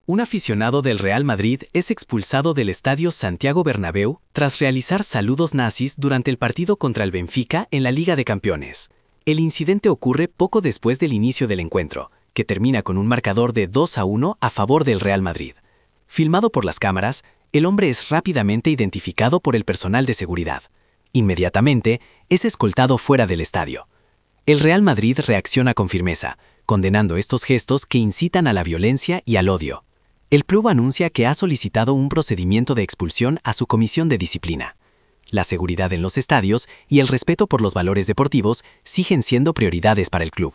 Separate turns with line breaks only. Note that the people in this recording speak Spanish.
Un aficionado del Real Madrid es expulsado del estadio Santiago Bernabéu tras realizar saludos nazis durante el partido contra el Benfica en la Liga de Campeones. El incidente ocurre poco después del inicio del encuentro, que termina con un marcador de 2-1 a favor del Real Madrid. Filmado por las cámaras, el hombre es rápidamente identificado por el personal de seguridad. Inmediatamente, es escoltado fuera del estadio. El Real Madrid reacciona con firmeza, condenando estos gestos que incitan a la violencia y al odio. El club anuncia que ha solicitado un procedimiento de expulsión a su comisión de disciplina. La seguridad en los estadios y el respeto por los valores deportivos siguen siendo prioridades para el club.